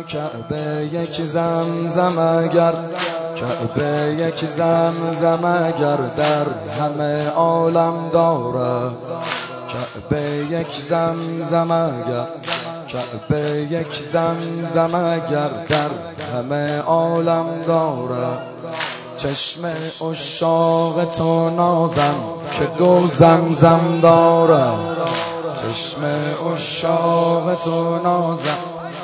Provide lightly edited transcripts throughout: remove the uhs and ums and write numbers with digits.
کعبه یک زمزم اگر، کعبه یک زمزم اگر در همه عالم دارد، کعبه یک زمزم اگر، کعبه یک زمزم اگر در همه عالم دارد. چشم عشاق تو نازم که دو زمزم دارد، چشم عشاق تو نازم.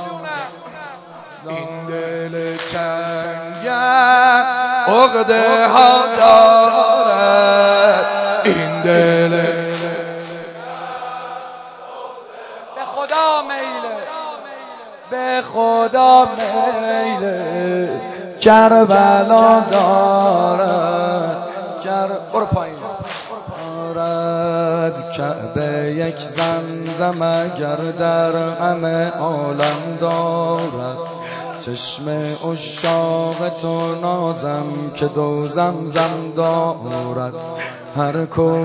این دل چنگه عقده ها دارد، این دل به خدا میله، به خدا میله کربلا دارد، برو پایین دارد. کعبه یک زمزم اگر در همه عالم دارد، چشم عشاق تو نازم که دو زمزم دارد. هر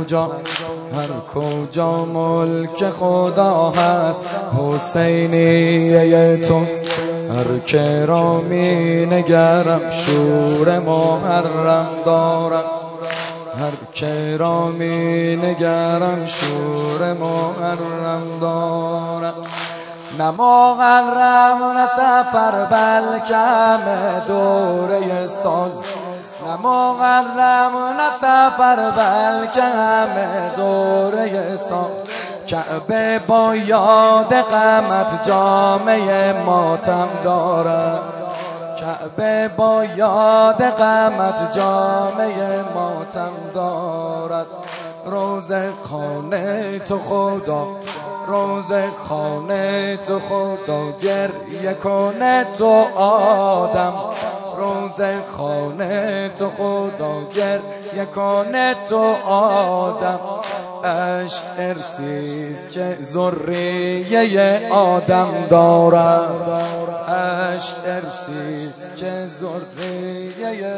کجا ملک خدا هست حسینیه توست، هر که را می نگرم شور محرم دارم، هر که را می نگرم شور محرم دارم. نه محرم نه سفر بلکه همه دوره سال، نه محرم نه سفر بلکه همه دوره سال. کعبه با یاد غمت جامه ماتم دارد، کعبه با یاد غمت جامه ماتم دارد. روزه خانه تو خدا، روزه خانه تو خدا گریه کنه تو آدم، روزه خانه تو خدا گریه کنه تو آدم. عشق ارسیست که ذریه آدم دارد، عشق ارسیست که ذریه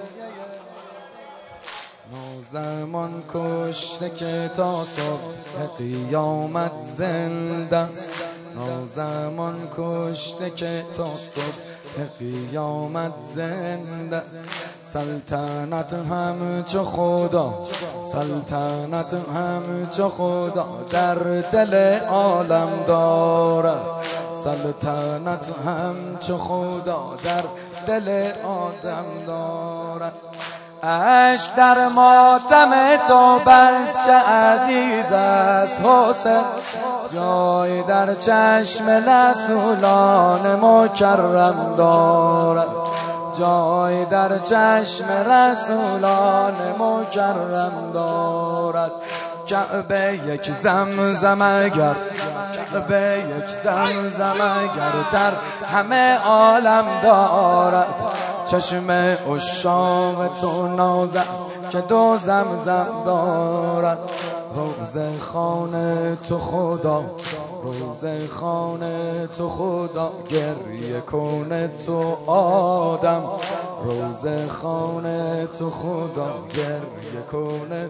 نازمان کشته که تا صبح قیامت زنده است، نازمان کشته که تا صبح قیامت زنده است. سلطنت همچو خدا، سلطنت همچو خدا در دل عالم دارد، سلطنت همچو خدا در دل آدم دارد. عشق در ماتم تو بس که عزیز است حسین، جای در چشم رسولان مکرم دارد، جای در چشم رسولان مکرم دارد. کعبه یک زمزم اگر، کعبه یک زمزم اگر در همه عالم دارد، چشم عشاق تو نازم که دو زمزم دارد. روزه خانه تو خدا، روزه خانه تو خدا گریه کنه تو آدم، روزه خانه تو خدا گریه کنه.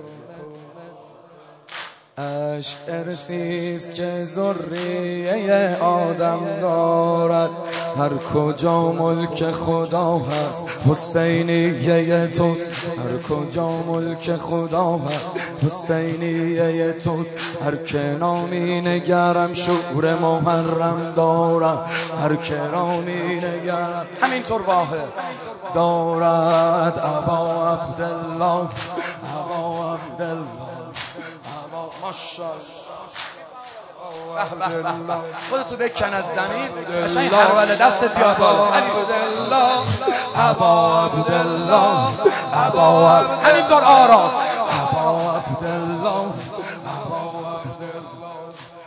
عشق ارسیست که ذریه آدم دارد، هر کجا ملک خدا هست حسینیه توست، هر کجا ملک خدا هست حسینیه توست. هر که نامی نگرم شور محرم دارد، هر که نامی نگرم همینطور واحد دارد. ابا عبدالله، ابا عبدالله، ماشاءالله. خودتو بکن از زمین قشنگ حواله دستت بیاد بالا. عبدالله، ابا عبدالله، ابا عبدالله، همینطور آرام. ابا عبدالله، ابا عبدالله،